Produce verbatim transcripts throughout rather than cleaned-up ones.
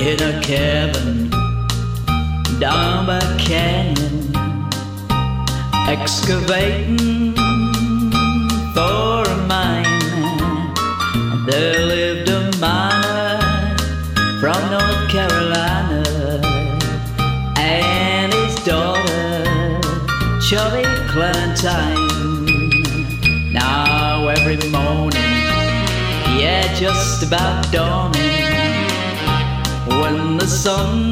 in a cabin down by canyon, excavating for a mine. There lived a miner from North Carolina and his daughter, Chubby Clementine. Now every morning, yeah, just about dawning, when the sun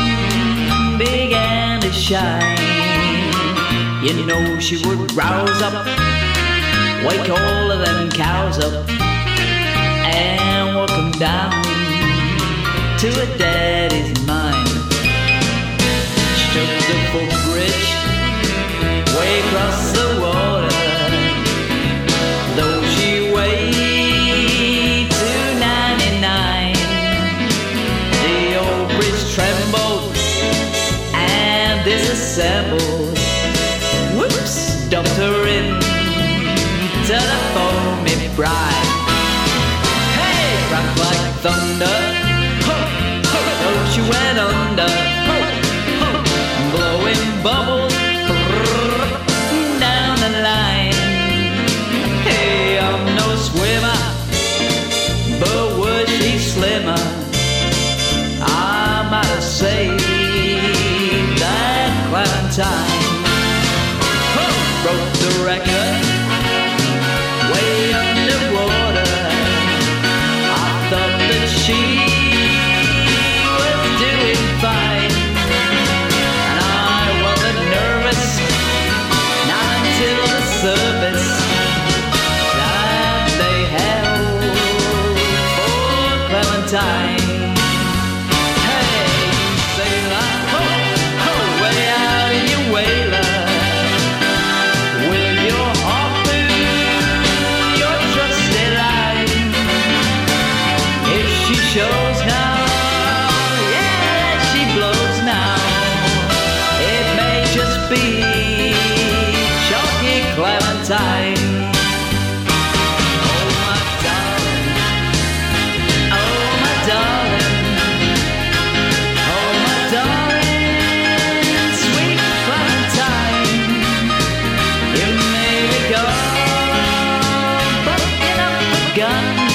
began to shine, you know she would rouse up, wake all of them cows up, and walk them down to her daddy's mine. She took the footbridge way across the water, though she weighed two ninety-nine. The old bridge trembled and disassembled. Whoops, dumped her in to the foamy brine. Hey, rock like thunder, ho, ho, so she went under, ho, ho, blowing bubbles brrr, down the line. Hey, I'm no swimmer, but was she slimmer, I might have saved that Clementine. Wrote the record way underwater. I thought that she was doing fine, and I wasn't nervous, not until the surface that they held for Clementine. Hey, sailor, ho, ho, way out in your whaler, shows now, yeah, she blows now. It may just be Chalky Clementine. Oh my darling, oh my darling, oh my darling, sweet Clementine. You may be gone, but you know the gun